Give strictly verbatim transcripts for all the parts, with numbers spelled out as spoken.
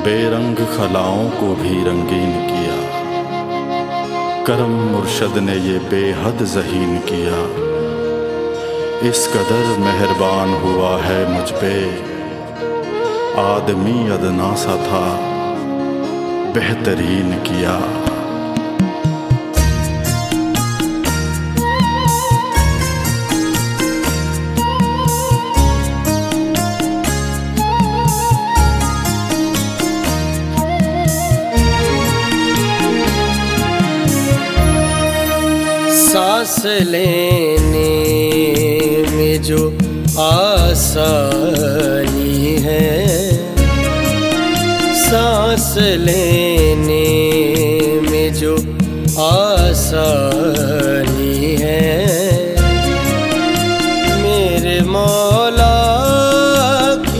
बेरंग खलाओं को भी रंगीन किया। करम मुर्शद ने ये बेहद ज़हीन किया। इस कदर मेहरबान हुआ है मुझ पे, आदमी अदना सा था बेहतरीन किया। सांस लेने में जो आसानी है, सांस लेने में जो आसानी है, मेरे मौला की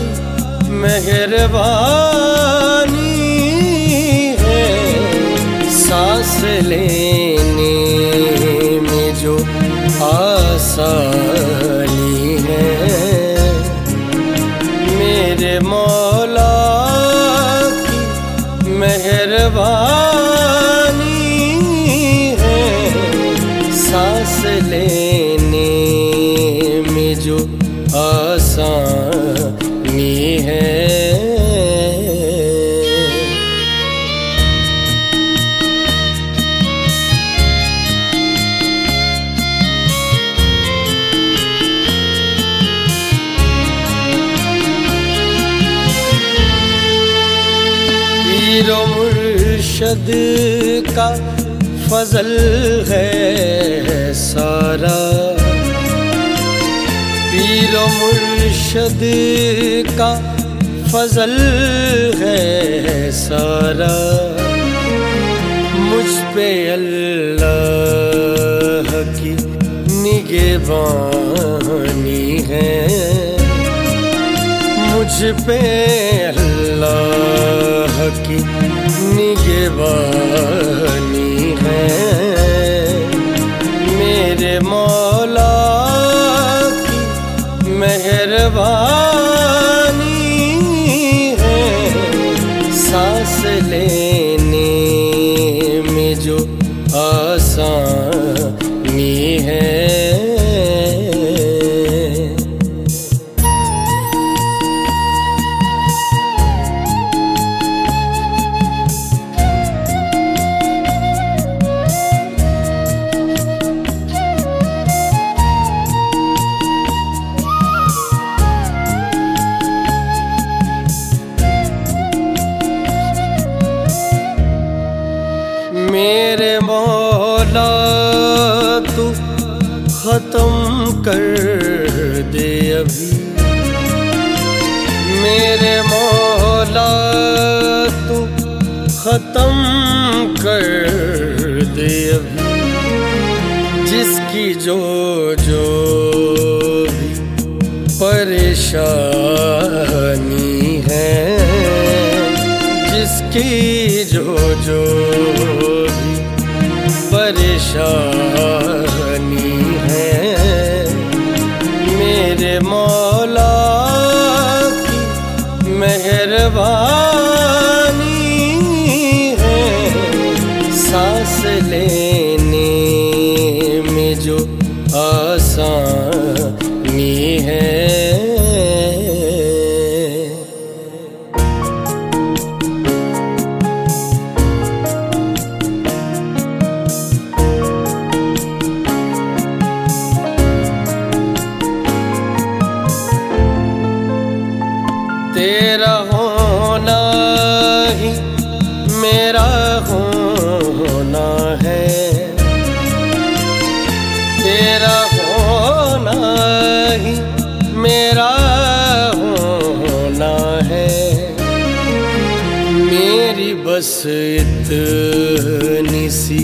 मेहरबानी है। सांस लेने जो आसानी है, मेरे मौला की मेहरबानी है। सांस लेने में जो आसानी है। पीरो मुर्शद का फजल है सारा, पीरो मुर्शद का फजल है सारा। मुझ पे अल्लाह की निगहबानी है, मुझ पे अल्लाह की निगहबानी है। मेरे मौला की मेहरबानी है। सांस लेने में जो आसानी है। मेरे मौला तू ख़त्म कर दे अभी, मेरे मौला तू ख़त्म कर दे अभी। जिसकी जो जो भी परेशानी है, जिसकी जो जो परेशानी है, मेरे मौला की मेहरबानी है। सांस लेने में जो आसानी है। तेरा होना ही मेरा होना है, तेरा होना ही मेरा होना है। मेरी बस इतनी सी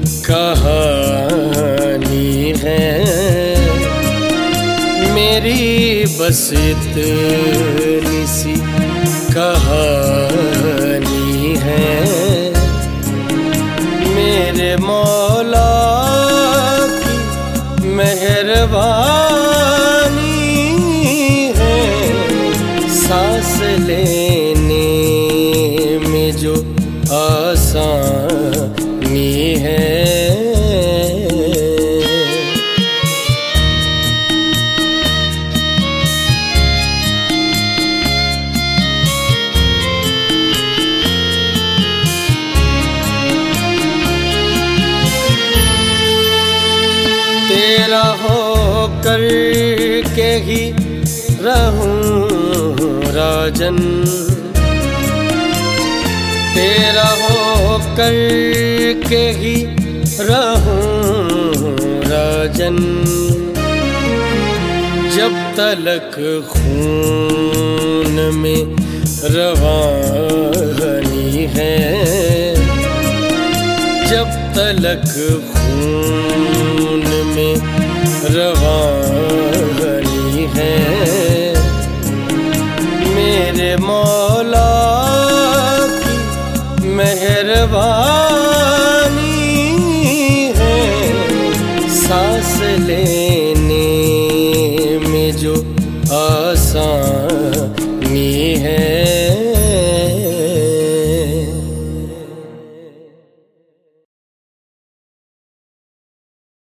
कहानी है, मेरी बस इतनी सी कहानी है। मेरे मौला की मेहरबानी है। सांस लेने के ही रहूं राजन, तेरा हो कर के ही रहूं राजन। जब तलक खून में रवानी है, जब तलक खून में रवानी है, मेरे मौला की मेहरबानी है। सांस ले